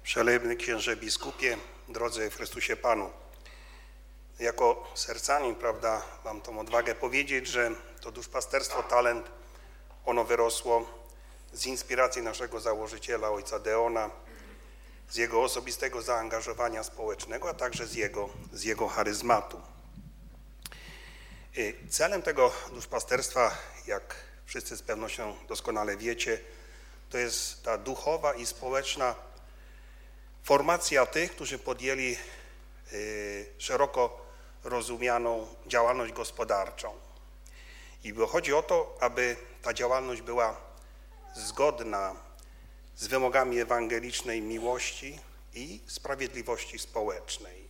Przelewny księże biskupie, drodzy w Chrystusie Panu. Jako sercanin, prawda, mam tą odwagę powiedzieć, że to duszpasterstwo Talent, ono wyrosło z inspiracji naszego założyciela, ojca Deona, z jego osobistego zaangażowania społecznego, a także z jego charyzmatu. Celem tego duszpasterstwa, jak wszyscy z pewnością doskonale wiecie, to jest ta duchowa i społeczna formacja tych, którzy podjęli szeroko rozumianą działalność gospodarczą. I chodzi o to, aby ta działalność była zgodna z wymogami ewangelicznej miłości i sprawiedliwości społecznej.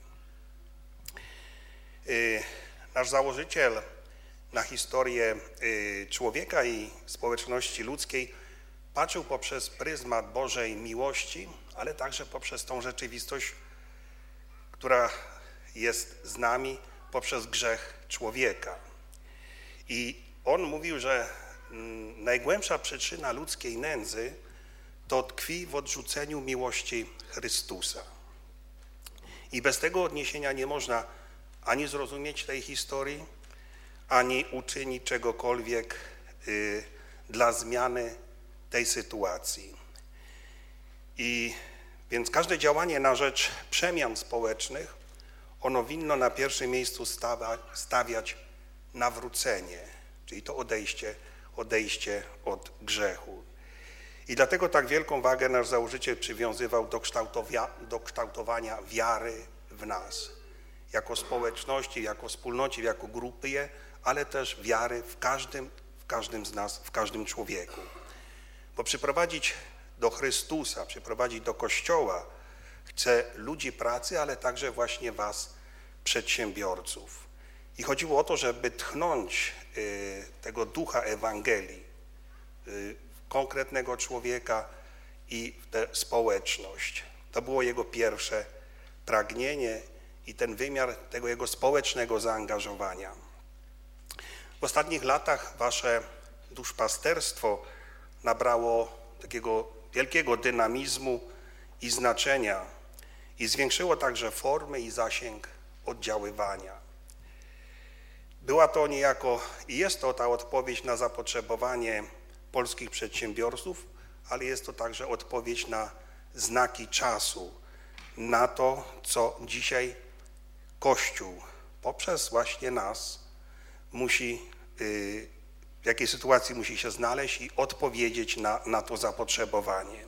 Nasz założyciel na historię człowieka i społeczności ludzkiej patrzył poprzez pryzmat Bożej miłości, ale także poprzez tą rzeczywistość, która jest z nami, poprzez grzech człowieka. I on mówił, że najgłębsza przyczyna ludzkiej nędzy to tkwi w odrzuceniu miłości Chrystusa. I bez tego odniesienia nie można ani zrozumieć tej historii, ani uczynić czegokolwiek dla zmiany tej sytuacji. I więc każde działanie na rzecz przemian społecznych, ono winno na pierwszym miejscu stawiać nawrócenie, czyli to odejście od grzechu. I dlatego tak wielką wagę nasz założyciel przywiązywał do kształtowania wiary w nas, jako społeczności, jako wspólnocie, jako grupie, ale też wiary w każdym z nas, w każdym człowieku. Bo przyprowadzić do Chrystusa, przyprowadzić do Kościoła chce ludzi pracy, ale także właśnie was, przedsiębiorców. I chodziło o to, żeby tchnąć tego ducha Ewangelii w konkretnego człowieka i w tę społeczność. To było jego pierwsze pragnienie i ten wymiar tego jego społecznego zaangażowania. W ostatnich latach wasze duszpasterstwo nabrało takiego wielkiego dynamizmu i znaczenia i zwiększyło także formy i zasięg oddziaływania. Była to niejako i jest to ta odpowiedź na zapotrzebowanie polskich przedsiębiorców, ale jest to także odpowiedź na znaki czasu, na to, co dzisiaj Kościół poprzez właśnie nas w jakiej sytuacji musi się znaleźć i odpowiedzieć na to zapotrzebowanie.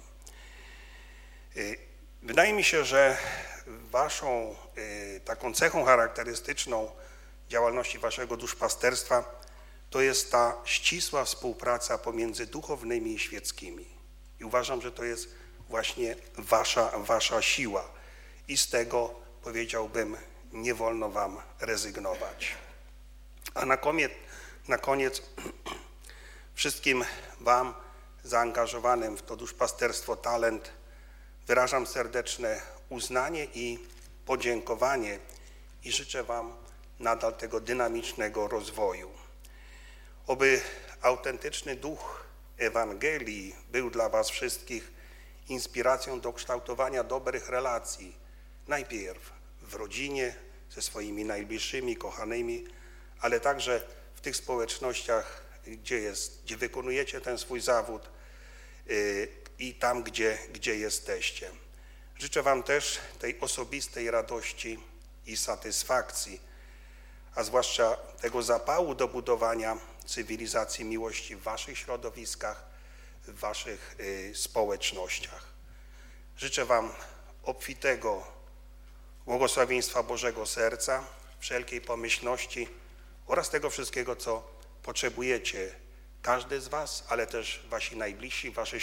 Wydaje mi się, że waszą taką cechą charakterystyczną działalności waszego duszpasterstwa to jest ta ścisła współpraca pomiędzy duchownymi i świeckimi. I uważam, że to jest właśnie wasza siła. I z tego, powiedziałbym, nie wolno wam rezygnować. A na koniec wszystkim wam zaangażowanym w to duszpasterstwo Talent wyrażam serdeczne uznanie i podziękowanie i życzę wam nadal tego dynamicznego rozwoju. Oby autentyczny duch Ewangelii był dla was wszystkich inspiracją do kształtowania dobrych relacji, najpierw w rodzinie, ze swoimi najbliższymi, kochanymi, ale także w tych społecznościach, gdzie wykonujecie ten swój zawód i tam, gdzie jesteście. Życzę wam też tej osobistej radości i satysfakcji, a zwłaszcza tego zapału do budowania cywilizacji miłości w waszych środowiskach, w waszych społecznościach. Życzę wam obfitego błogosławieństwa Bożego Serca, wszelkiej pomyślności oraz tego wszystkiego, co potrzebujecie, każdy z was, ale też wasi najbliżsi, wasze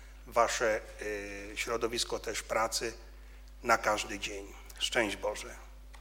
środowisko też pracy na każdy dzień. Szczęść Boże.